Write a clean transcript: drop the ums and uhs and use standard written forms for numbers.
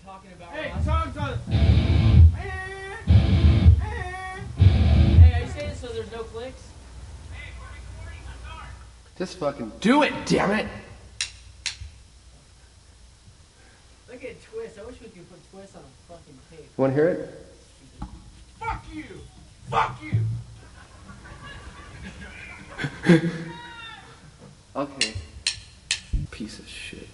talking about. Hey, Ross. songs on. Hey, are you saying so there's no clicks? Hey, we're recording. Start. Just fucking do it, damn it! Look at Twist. I wish we could put Twist on a fucking tape. Wanna hear it? Fuck you. Fuck you. Okay. Piece of shit.